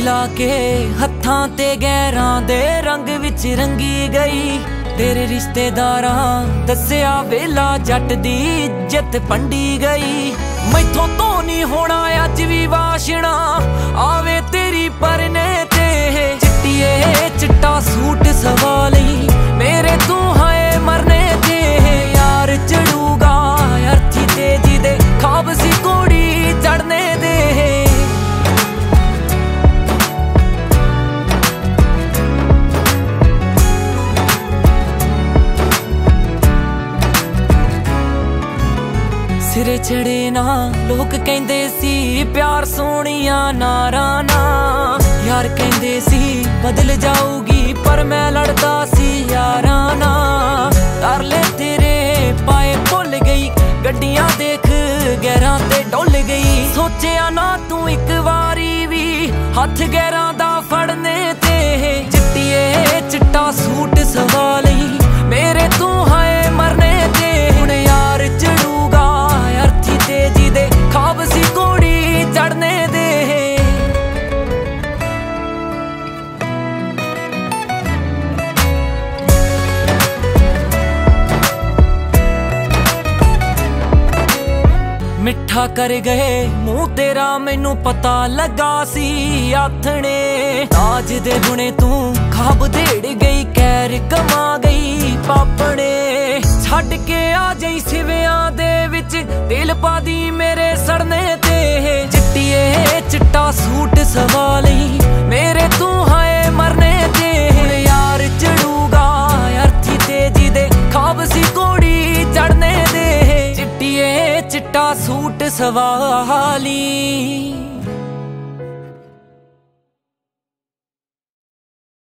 मेहंदी ला के हत्थां ते गैरां दे रंग विच रंगी गई। तेरे रिश्तेदारां दस्सिया वेला जट दी इज्जत पंडी गई। मैथों तो नहीं होना अज भी वाशना आवे तेरी परने ते। चिट्टिए चिट्टा सूट सवा लई मेरे तू हाए मरने ते। यार चढ़ूगा अर्थी तेजी दे खाब सी कोड़ी चढ़ने दे। सिरे चढ़े ना लोग कहंदे सी प्यार सोनिया नारा ना। यार कहंदे सी बदल जाऊगी पर मैं लड़दा सी यारा ना। तारले तेरे पाए भुल गई गड्डियां देख गैरां ते डुल गई। सोचिया ना तू एक वारी भी हथ गैरां दा फड़ने ते। चिट्टिए चिट्टा सूट सवा लई मेरे तू हाए मरने ते। हुण यार चढ़ूगा अर्थी तेजी दे खाब सी कोड़ी चढ़ने दे। मिठा कर गए मुंह तेरा मैनू पता लगा सी आथने। ताज दे गुणे तू खाब देड़ गई कैर कमा गई पापने। छड़ के आ जाई सिवियां दे विच दिल पा दी मेरे सड़ने ते। चिट्टिए चिट्टा सूट सवा लई मेरे तू हाए मरने ते। हुण यार चढ़ूगा अर्थी तेजी दे खाब सी कोड़ी चढ़ने दे। चिट्टिए चिट्टा सूट सवा लई